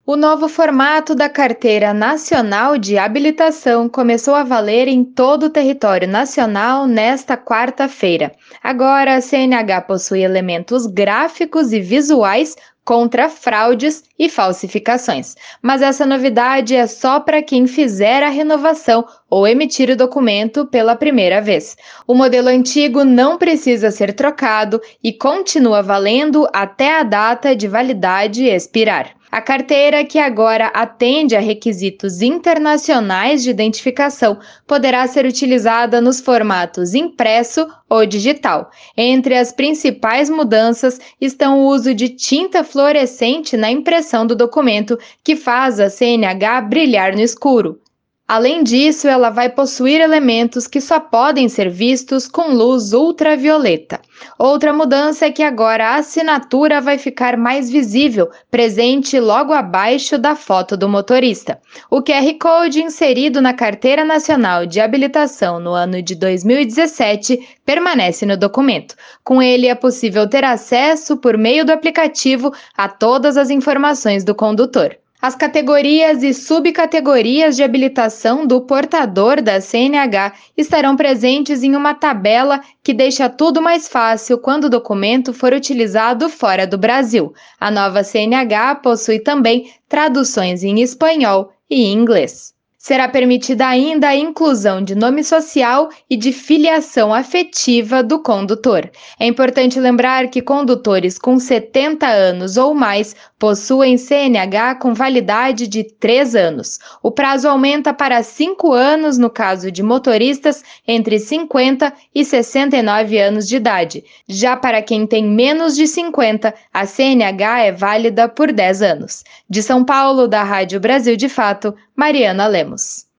O novo formato da Carteira Nacional de Habilitação começou a valer em todo o território nacional nesta quarta-feira. Agora, a CNH possui elementos gráficos e visuais contra fraudes e falsificações. Mas essa novidade é só para quem fizer a renovação ou emitir o documento pela primeira vez. O modelo antigo não precisa ser trocado e continua valendo até a data de validade expirar. A carteira, que agora atende a requisitos internacionais de identificação, poderá ser utilizada nos formatos impresso ou digital. Entre as principais mudanças estão o uso de tinta fluorescente na impressão do documento, que faz a CNH brilhar no escuro. Além disso, ela vai possuir elementos que só podem ser vistos com luz ultravioleta. Outra mudança é que agora a assinatura vai ficar mais visível, presente logo abaixo da foto do motorista. O QR Code inserido na Carteira Nacional de Habilitação no ano de 2017 permanece no documento. Com ele é possível ter acesso por meio do aplicativo a todas as informações do condutor. As categorias e subcategorias de habilitação do portador da CNH estarão presentes em uma tabela que deixa tudo mais fácil quando o documento for utilizado fora do Brasil. A nova CNH possui também traduções em espanhol e inglês. Será permitida ainda a inclusão de nome social e de filiação afetiva do condutor. É importante lembrar que condutores com 70 anos ou mais possuem CNH com validade de 3 anos. O prazo aumenta para 5 anos no caso de motoristas entre 50 e 69 anos de idade. Já para quem tem menos de 50, a CNH é válida por 10 anos. De São Paulo, da Rádio Brasil de Fato, Mariana Lemos.